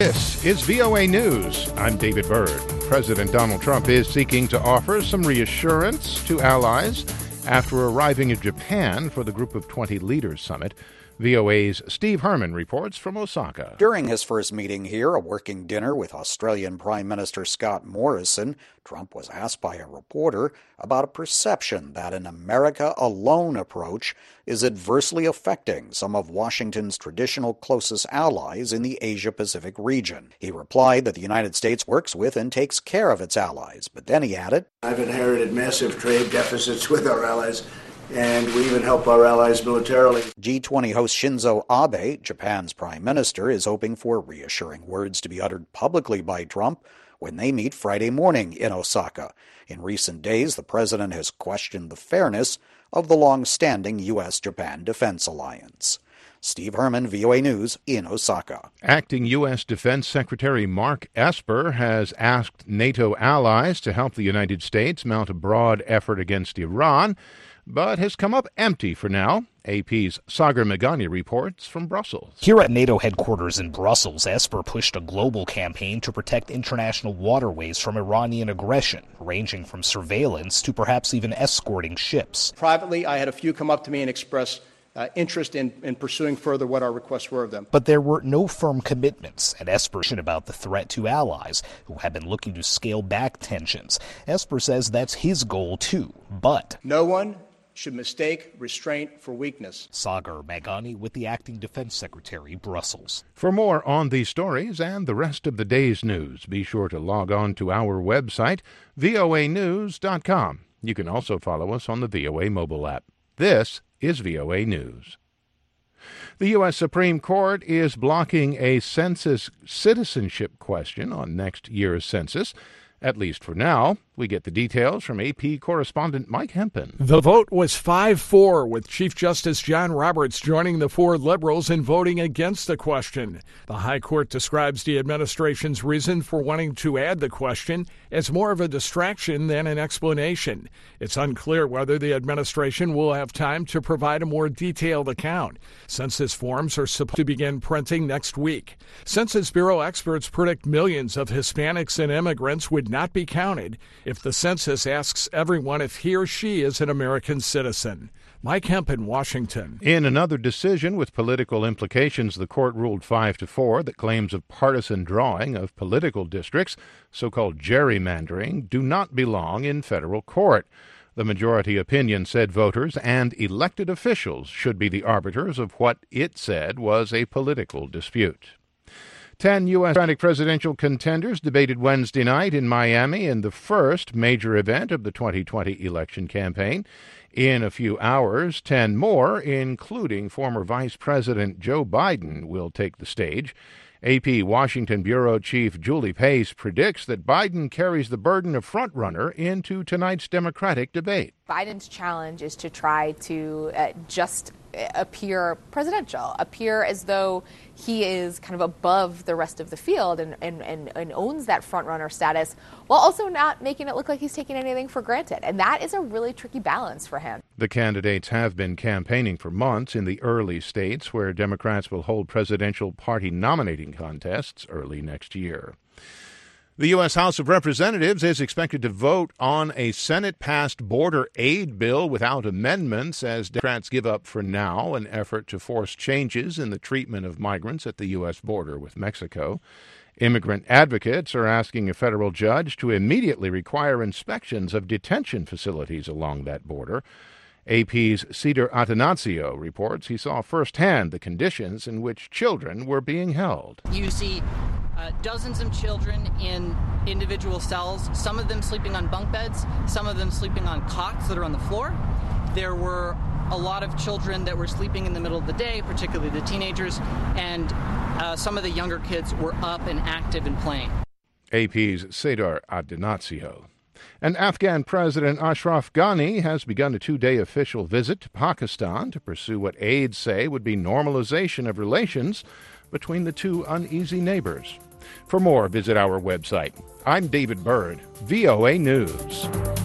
This is VOA News. I'm David Byrd. President Donald Trump is seeking to offer some reassurance to allies after arriving in Japan for the Group of 20 Leaders Summit. VOA's Steve Herman reports from Osaka. During his first meeting here, a working dinner with Australian Prime Minister Scott Morrison, Trump was asked by a reporter about a perception that an America alone approach is adversely affecting some of Washington's traditional closest allies in the Asia-Pacific region. He replied that the United States works with and takes care of its allies, but then he added, I've inherited massive trade deficits with our allies, and we even help our allies militarily. G20 host Shinzo Abe, Japan's prime minister, is hoping for reassuring words to be uttered publicly by Trump when they meet Friday morning in Osaka. In recent days, the president has questioned the fairness of the long-standing U.S.-Japan defense alliance. Steve Herman, VOA News, in Osaka. Acting U.S. Defense Secretary Mark Esper has asked NATO allies to help the United States mount a broad effort against Iran, but has come up empty for now. AP's Sagar Meghani reports from Brussels. Here at NATO headquarters in Brussels, Esper pushed a global campaign to protect international waterways from Iranian aggression, ranging from surveillance to perhaps even escorting ships. Privately, I had a few come up to me and express interest in pursuing further what our requests were of them. But there were no firm commitments, and Esper about the threat to allies who have been looking to scale back tensions. Esper says that's his goal too, but no one should mistake restraint for weakness. Sagar Meghani with the Acting Defense Secretary, Brussels. For more on these stories and the rest of the day's news, be sure to log on to our website, voanews.com. You can also follow us on the VOA mobile app. This is VOA News. The U.S. Supreme Court is blocking a census citizenship question on next year's census, at least for now. We get the details from AP correspondent Mike Hempen. The vote was 5-4, with Chief Justice John Roberts joining the four liberals in voting against the question. The High Court describes the administration's reason for wanting to add the question as more of a distraction than an explanation. It's unclear whether the administration will have time to provide a more detailed account. Census forms are supposed to begin printing next week. Census Bureau experts predict millions of Hispanics and immigrants would not be counted if the census asks everyone if he or she is an American citizen. Mike Hemp in Washington. In another decision with political implications, the court ruled 5-4 that claims of partisan drawing of political districts, so-called gerrymandering, do not belong in federal court. The majority opinion said voters and elected officials should be the arbiters of what it said was a political dispute. 10 U.S. presidential contenders debated Wednesday night in Miami in the first major event of the 2020 election campaign. In a few hours, 10 more, including former Vice President Joe Biden, will take the stage. AP Washington Bureau Chief Julie Pace predicts that Biden carries the burden of frontrunner into tonight's Democratic debate. Biden's challenge is to try to just appear presidential, appear as though he is kind of above the rest of the field and owns that frontrunner status, while also not making it look like he's taking anything for granted. And that is a really tricky balance for him. The candidates have been campaigning for months in the early states where Democrats will hold presidential party nominating contests early next year. The U.S. House of Representatives is expected to vote on a Senate-passed border aid bill without amendments as Democrats give up for now an effort to force changes in the treatment of migrants at the U.S. border with Mexico. Immigrant advocates are asking a federal judge to immediately require inspections of detention facilities along that border. AP's Cedar Atanasio reports he saw firsthand the conditions in which children were being held. You see dozens of children in individual cells, some of them sleeping on bunk beds, some of them sleeping on cots that are on the floor. There were a lot of children that were sleeping in the middle of the day, particularly the teenagers, and some of the younger kids were up and active and playing. AP's Cedar Atanasio. And Afghan President Ashraf Ghani has begun a 2-day official visit to Pakistan to pursue what aides say would be normalization of relations between the two uneasy neighbors. For more, visit our website. I'm David Byrd, VOA News.